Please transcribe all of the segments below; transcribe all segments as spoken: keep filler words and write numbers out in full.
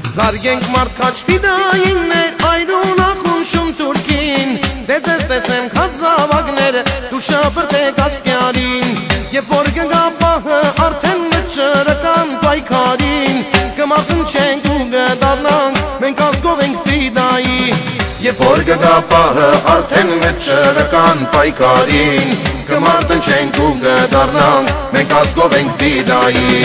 Զարգենք մարդկաչ ֆիդայիններ, այրունախում շում թուրքին, դե ձեզ տեսնեմ խած զավակները, դու շապրտեք ասկյարին, Եվ որ գգա պահը արդեն վճռական պայքարին, կմաղթնչենք ու գդառնանք, մենք ազգով ենք ֆիդայի, Եվ որ գգա պահը արդեն վճռական պայքարին, կմաղթնչենք ու գդառնանք, մենք ազգով ենք ֆիդայի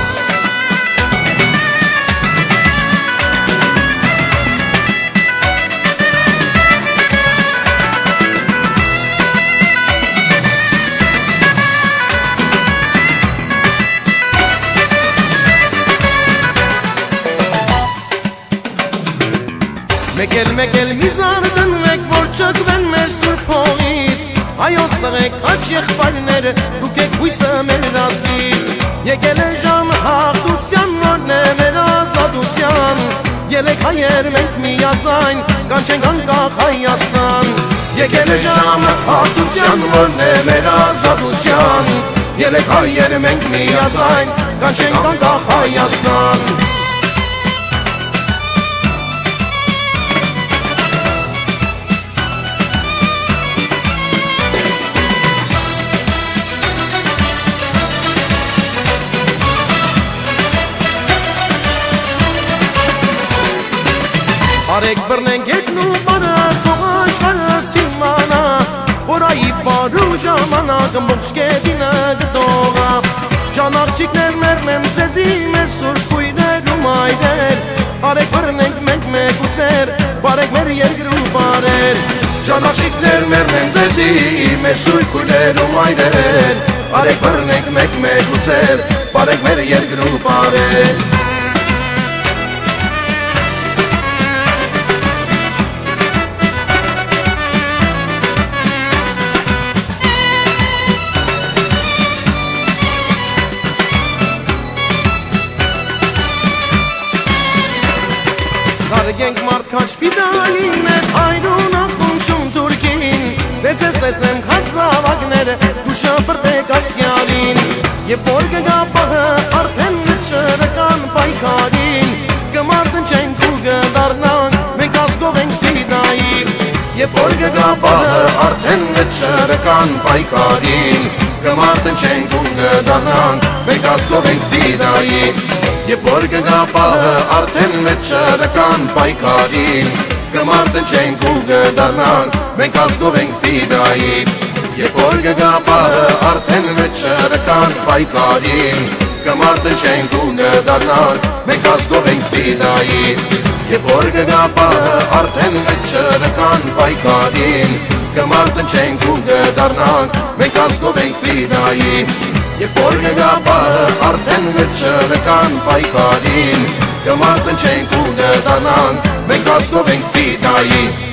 Մեկ էլ մեկ էլ մի զարդնվեք, որ չկվեն մեր սուրբ հողից, Հայոց տղեկ աչ եղբայրները, դուք եք հույսը մեր ազգի, Եկել է ժամը հաղթության, որն է մեր ազատության, Ելեք հայեր մենք միաձայն, կանչենք անկախ Հայաստան, Եկել է ժամը հաղթության, որն է մեր ազատության, Ելեք հայեր մենք միաձայն, կանչենք անկախ Հայաստան Արեք բռնենք եկն ու բարը, թող աշխարհը սիմանա, Որ այի բարու ժամանակ ամբողջ կետինը գտողա, Ջան աղջիկներ մերմեմ ձեզի, մեր սուրբ քույրեր ու մայրեր, Արեք բռնենք մենք մեկուցեր, բարեք մեր երկր ու բարեր, Ջան աղջիկներ մերմեմ ձեզի, մեր սուրբ քույրեր ու մայրեր, Արեք բռնենք մենք մեկուցեր, բարեք մեր երկր ու բարեր Զարգենք մարդկաչ ֆիդայիններ, այրունախում շում թուրքին, Դե ձեզ տեսնեմ խած զավակները, դու շապրտեք ասկյարին, Եվ որ գգա պահը արդեն վճռական պայքարին, Կմարտնչենք ու գդառնանք, մենք ազգով ենք ֆիդայի, Եվ որ գգա պահը արդեն վճռական պայքարին, Կմարտնչենք ու գդառնանք, մենք ազգով ենք ֆիդայի Եվ որ գգա պահը արդեն վճռական պայքարին, Կմարտնչենք ու գդառնանք, մենք ազգով ենք ֆիդայի Եվ որ գգա պահը արդեն վճռական պայքարին, Կմարտնչենք ու գդառնանք, մենք ազգով ենք ֆիդայի Եվ որ գգա պահը արդեն վճռական պայքարին, Կմարտնչենք ու գդառնանք, մենք ազգով ենք ֆիդայի Եվ որ գգա պահը արդեն վճռական պայքարին, Կմարտնչենք ու գդառնանք, մենք ազգով ենք ֆիդայի